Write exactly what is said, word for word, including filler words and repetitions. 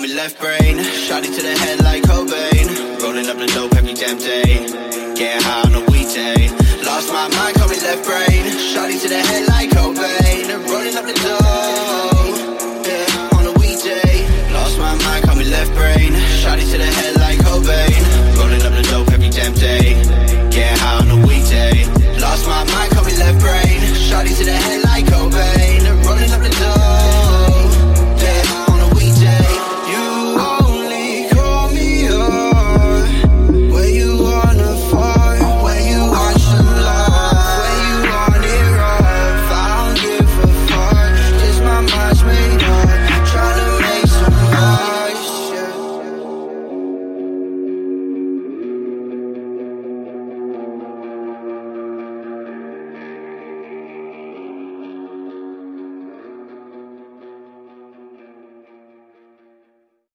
me left brain. Shot it to the head like Cobain. Rolling up the dope every damn day. Getting high on a weekday. Lost my mind, call me left brain. Shot it to the head like